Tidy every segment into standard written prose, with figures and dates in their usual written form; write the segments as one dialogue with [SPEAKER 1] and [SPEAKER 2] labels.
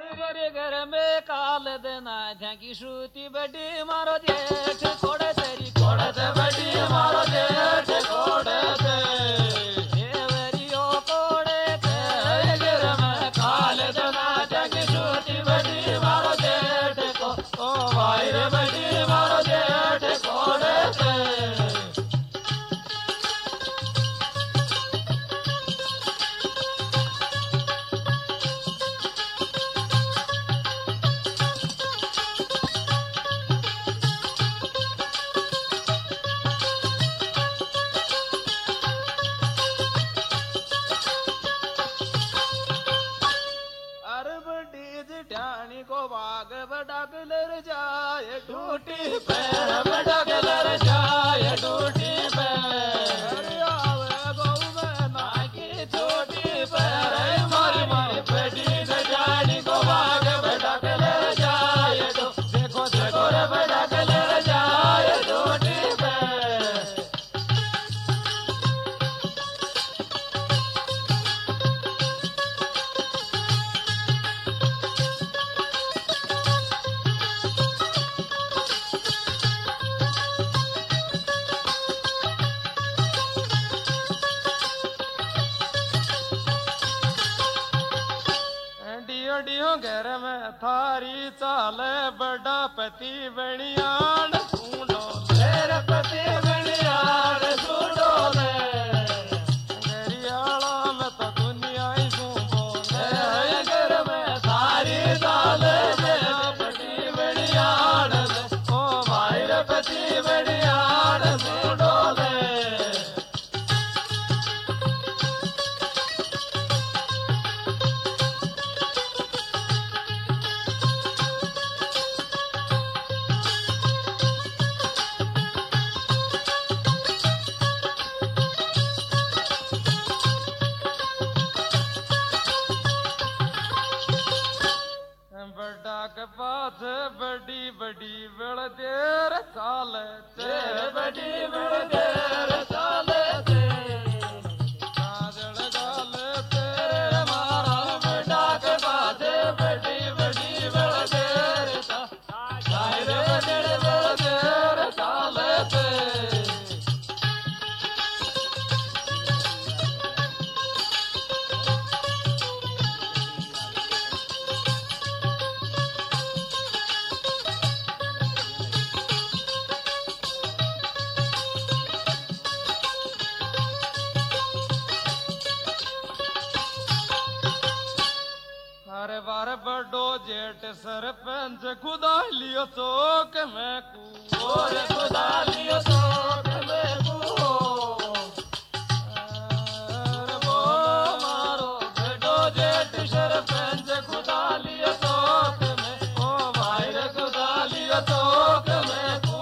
[SPEAKER 1] तेरे घर में काल देना झांकी श्रुति बड़ी मारो जेठ कोड़े तेरी कोड़े ते बड़ी मारो जेठ कोड़े ते देवरियो कोड़े ते घर में काल देना झांकी श्रुति बड़ी मारो जेठ को ओ भाई रे बड़ी मारो जेठ कोड़े ते टूटी पैर बड़ा कलर जाए टूटी पैर आवे गौ में नाकी छोटी पैर मारी मारी बेटी जानी को भाग बड़ा कलर जाए देखो देखो रे बड़ा कलर जाए टूटी पैर घर में थारी चाले बड़ा पति बनियान सुनो मेरे पति बनियान सुनो ले गरियाला में तो दुनिया ही सुनो ले घर में थारी चाले बड़ा पति बनियान ओ भाई रे पति बनियान सुनो ले बड़ी बड़ी बड़ देर साल तेरे बड़ी बड़ देर साल काजल डाल तेरे मारा बड़ा के बाजे बड़ी बड़ी बड़ देर तेरे बड़ी बड़ देर साल बार बड़ो जेठ सरपंच खुदा लियो चौक में कू और खुदा लियो चौक में कू वो मारो बड़ो जेठ सरपंच खुदा लियो चौक में ओ भाई रे खुदा लियो चौक में कू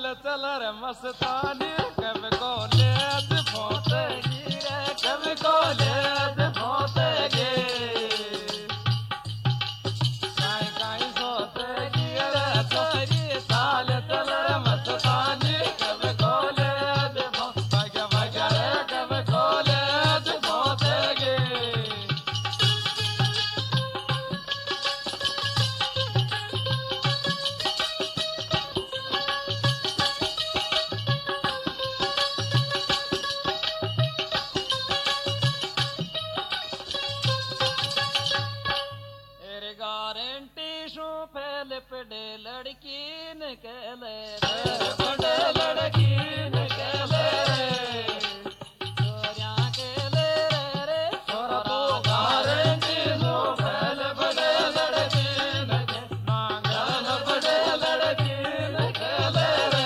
[SPEAKER 1] चल रे मस्तानी कब को लेत फोटेगी रे कब को लेत फोटेगी काई काई सोतेगी रे छोरी साल चल रे मस्तानी कब को लेत भाग्य भाग्य रे कब को लेत फोटेगी गारंटी शू फैल पड़े लड़की निकले पड़े लड़की निकले छोरिया के ले रे छोरा तो गारंटी शू फैल पड़े लड़की निकले नांगल पड़े लड़की निकले रे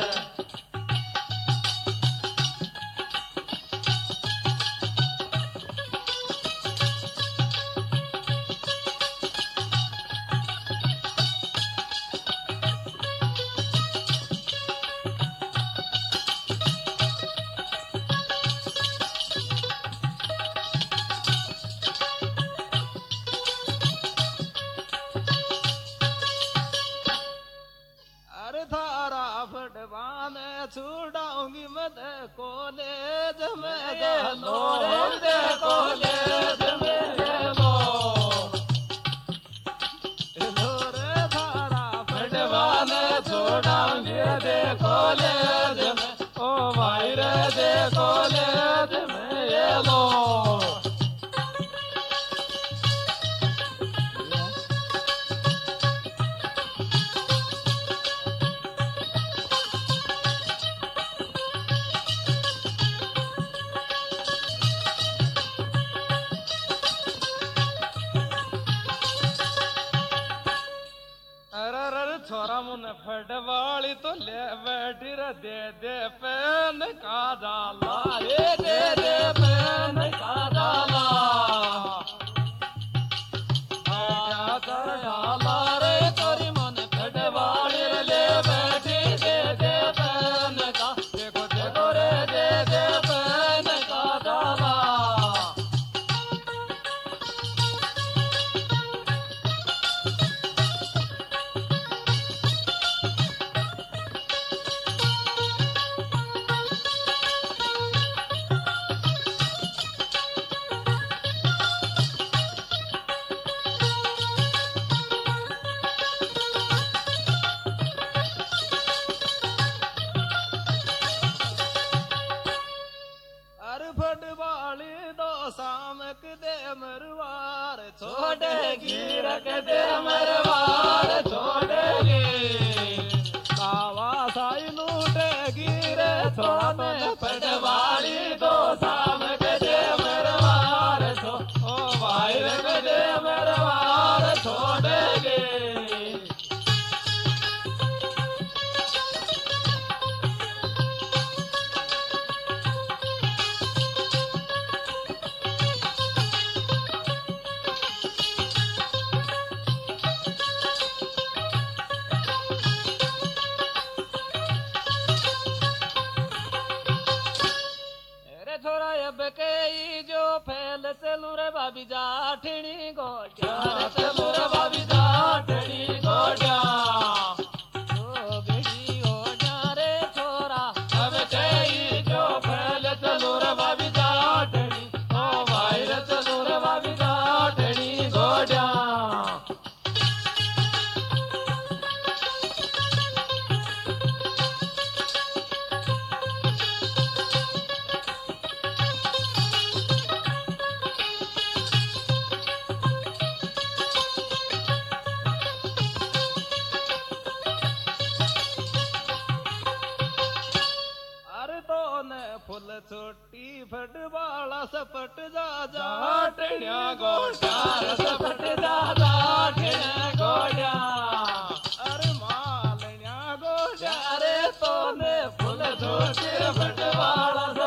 [SPEAKER 1] छुड़ाऊंगी मत कॉलेज में लो रे कॉलेज में लो रे थारा पटवाने छोड़ाऊंगी दे कॉलेज में ओ भाई रे दे कॉलेज में ये लो छोरा मुन फटवाली तो ले बैठी रे दे पेन का डाला रे दे पेन का डाला डाला रे तोरी मन फटवाली रे ले बैठी दे पेन का देखो देखो रे दे पेन का डाला फटवाली दो सामक दे मरवार छोड़ेगी रख दे मरवार छोड़ेगी कावा साई लूटेगी रे छोड़ा में फटवाली दो सामक दे मरवार ओ भाई रख दे मरवार छोड़ेगी जो फैल चलू रे बाबी जाठनी गोड्या चलू रे बाबी जाठनी गोड्या गड़ी गोड्या रे छोरा अब कई जो फैल चलू रे बाबी जाठनी ओ भाई रे चलू रे बाबी जाठनी गोड्या फुल छोटी फटवाला सपट जा जाटण्या गोड्या सपट जा जाटण्या गोड्या अरे मालण्या गोड्या रे तोने फुल छोटी फटवाला